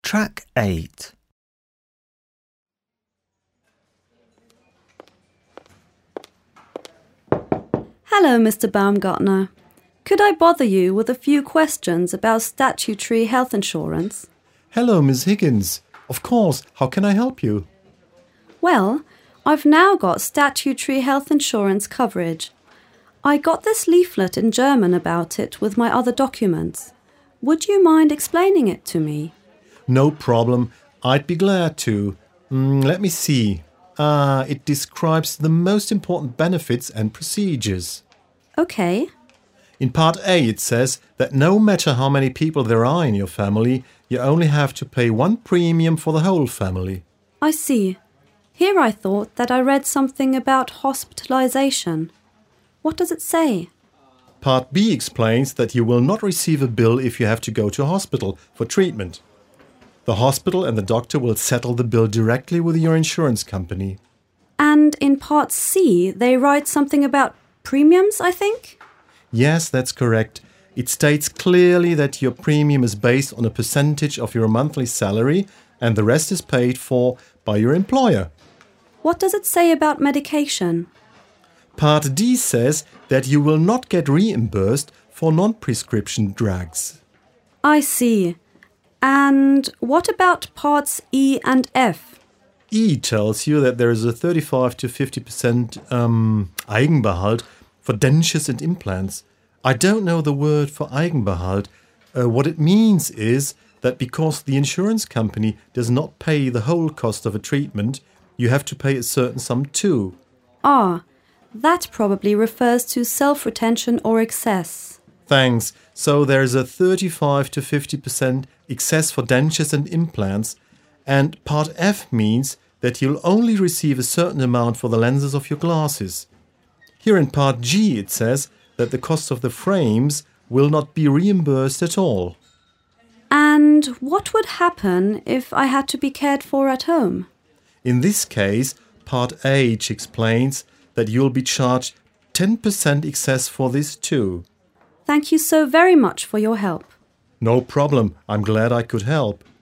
Track 8. Hello, Mr. Baumgartner. Could I bother you with a few questions about statutory health insurance? Hello, Miss Higgins. Of course, how can I help you? Well, I've now got statutory health insurance coverage. I got this leaflet in German about it with my other documents. Would you mind explaining it to me? No problem. I'd be glad to. Let me see. It describes the most important benefits and procedures. Okay. In Part A, it says that no matter how many people there are in your family, you only have to pay one premium for the whole family. I see. Here I thought that I read something about hospitalization. What does it say? Part B explains that you will not receive a bill if you have to go to a hospital for treatment. The hospital and the doctor will settle the bill directly with your insurance company. And in Part C, they write something about premiums, I think? Yes, that's correct. It states clearly that your premium is based on a percentage of your monthly salary and the rest is paid for by your employer. What does it say about medication? Part D says that you will not get reimbursed for non-prescription drugs. I see. And what about Parts E and F? E tells you that there is a 35 to 50% Eigenbehalt for dentures and implants. I don't know the word for Eigenbehalt. What it means is that because the insurance company does not pay the whole cost of a treatment, you have to pay a certain sum too. Ah, that probably refers to self-retention or excess. Thanks. So there's a 35 to 50% excess for dentures and implants, and Part F means that you'll only receive a certain amount for the lenses of your glasses. Here in Part G it says that the cost of the frames will not be reimbursed at all. And what would happen if I had to be cared for at home? In this case, Part H explains that you'll be charged 10% excess for this too. Thank you so very much for your help. No problem. I'm glad I could help.